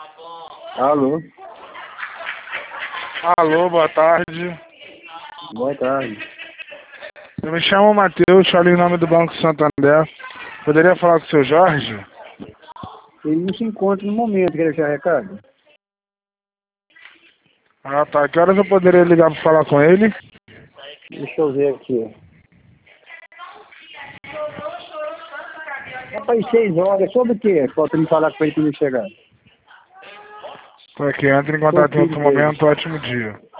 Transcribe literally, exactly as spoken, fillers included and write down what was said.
Alô? Alô, boa tarde. Boa tarde. Eu me chamo Matheus, falo em nome do Banco Santander. Poderia falar com o seu Jorge? Ele não se encontra no momento, quer deixar recado? Ah, tá. Que horas eu poderia ligar para falar com ele? Deixa eu ver aqui. Rapaz, seis horas, sobre o quê? Falta me falar com ele quando ele chegar. Tô aqui, entre em contato em outro momento. Ótimo dia.